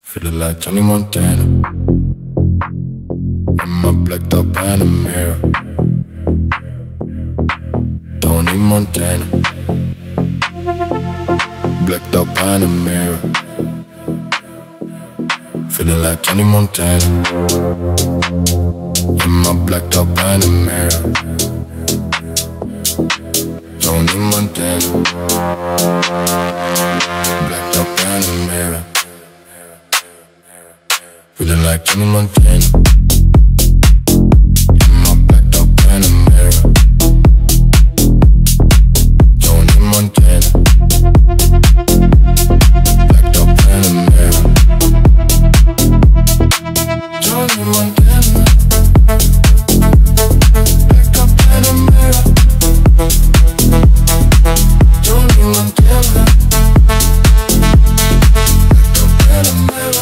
Feeling like Johnny Montana in my blacked up Panamera. Tony Montana, blacked up Panamera. Feeling like Johnny Montana in my blacked up Panamera. Tony Montana, blacked up Panamera. Feeling like Johnny Montana in my blacked up Panamera. Johnny Montana, blacked up Panamera. Johnny Montana, blacked up Panamera. Johnny Montana, blacked up Panamera.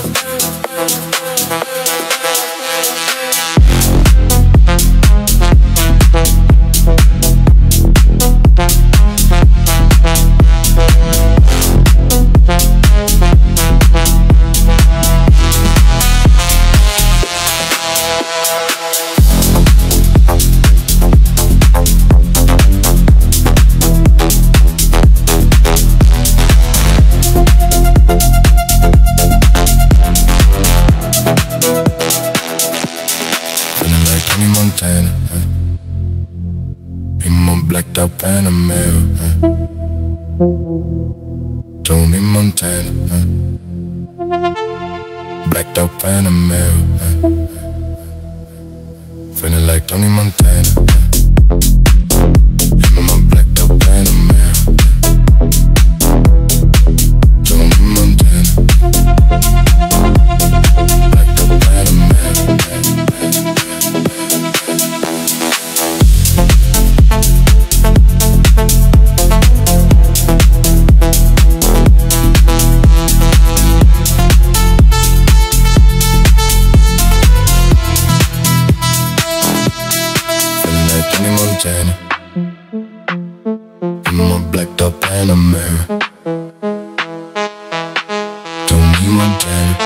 Montana, in my blacked out Panamera. Tony Montana, blacked out Panamera. Feeling like Tony Montana in my blacked out Panamera. Tony Montana, blacked out Panamera. Tony Montana in my blacked up Panamera. Tony Montana.